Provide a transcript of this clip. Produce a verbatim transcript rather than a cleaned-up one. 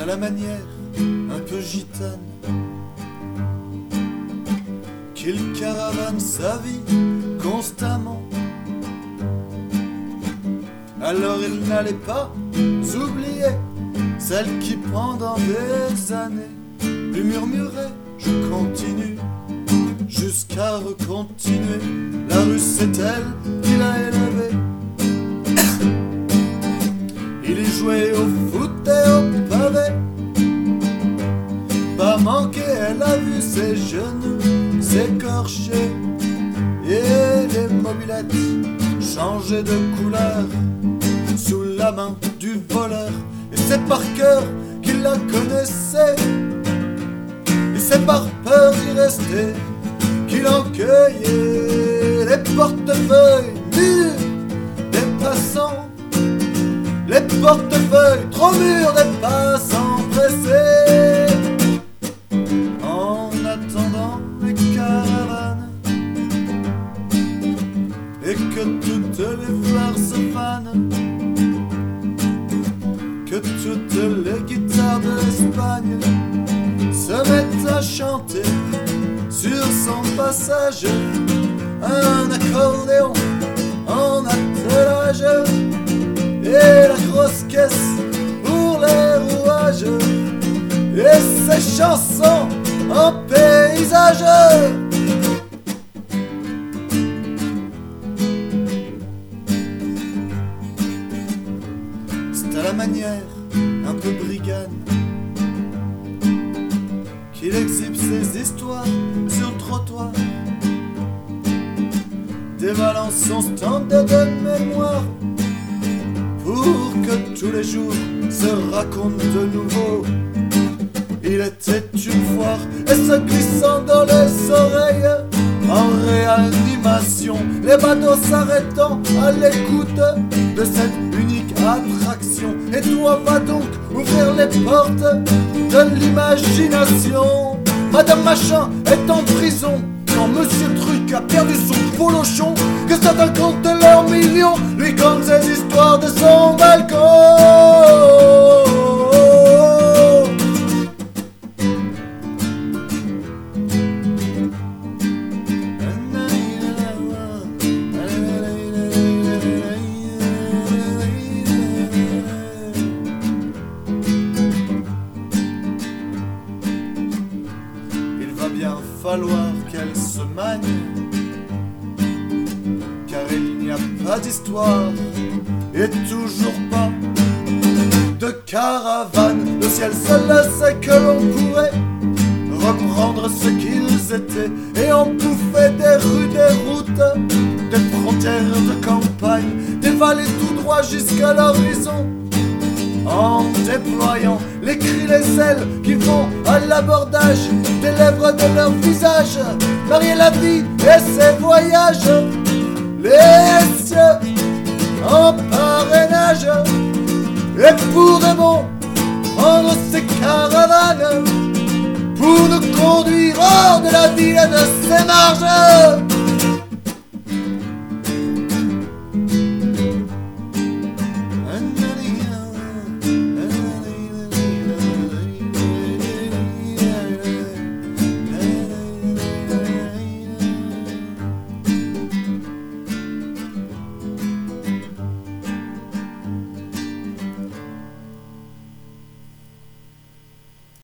à la manière un peu gitane qu'il caravane sa vie constamment. Alors il n'allait pas oublier celle qui pendant des années lui murmurait « Je continue » jusqu'à recontinuer. La rue c'est elle qui l'a élevé. Il y jouait au foot et au pavé. Pas manqué, elle a vu ses genoux s'écorcher et les mobylettes changer de couleur sous la main du voleur. Et c'est par cœur qu'il la connaissait, et c'est par peur d'y rester qu'il en cueillait les portefeuilles mûrs des passants, les portefeuilles trop mûrs des passants pressés. En attendant les caravanes et que toutes les fleurs se fanent, que toutes les guitares de l'Espagne se mettent à chanter sur son passage un accordéon en attelage et la grosse caisse pour les rouages et ses chansons en paysage. C'est à la manière un peu brigane qu'il exhibe ses histoires sur le trottoir, dévalant son stand de mémoire pour que tous les jours se racontent de nouveau. Il était une foire et se glissant dans les oreilles en réanimation, les badauds s'arrêtant à l'écoute de cette unique attraction. Et toi va donc ouvrir les portes de l'imagination. Madame Machin est en prison quand Monsieur Truc a perdu son polochon, que certains comptent leurs millions, lui compte ses histoires de son balcon. Bien falloir qu'elle se manie, car il n'y a pas d'histoire et toujours pas de caravane. Le ciel seul sait que l'on pourrait reprendre ce qu'ils étaient et en bouffer des rues, des routes, des frontières de campagne, des vallées tout droit jusqu'à l'horizon, en déployant les cris, les ailes qui vont à l'abordage des lèvres de leur visage, marier la vie et ses voyages, les cieux en parrainage, et pour de bon prendre ces caravanes pour nous conduire hors de la ville et de ses marges.